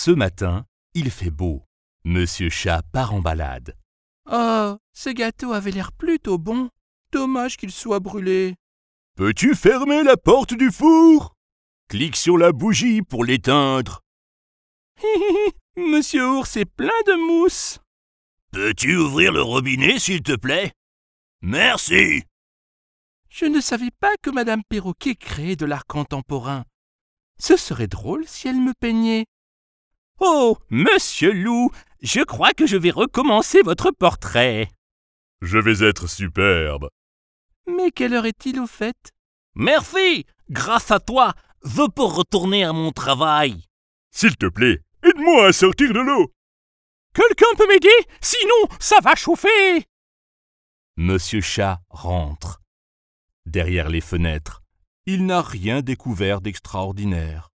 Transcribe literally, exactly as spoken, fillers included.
Ce matin, il fait beau. Monsieur Chat part en balade. Oh, ce gâteau avait l'air plutôt bon. Dommage qu'il soit brûlé. Peux-tu fermer la porte du four? Clique sur la bougie pour l'éteindre. Monsieur Ours est plein de mousse. Peux-tu ouvrir le robinet, s'il te plaît? Merci. Je ne savais pas que Madame Perroquet créait de l'art contemporain. Ce serait drôle si elle me peignait. Oh, Monsieur Loup, je crois que je vais recommencer votre portrait. Je vais être superbe. Mais quelle heure est-il au fait? Merci, grâce à toi, je peux retourner à mon travail. S'il te plaît, aide-moi à sortir de l'eau. Quelqu'un peut m'aider? Sinon, ça va chauffer. Monsieur Chat rentre. Derrière les fenêtres, il n'a rien découvert d'extraordinaire.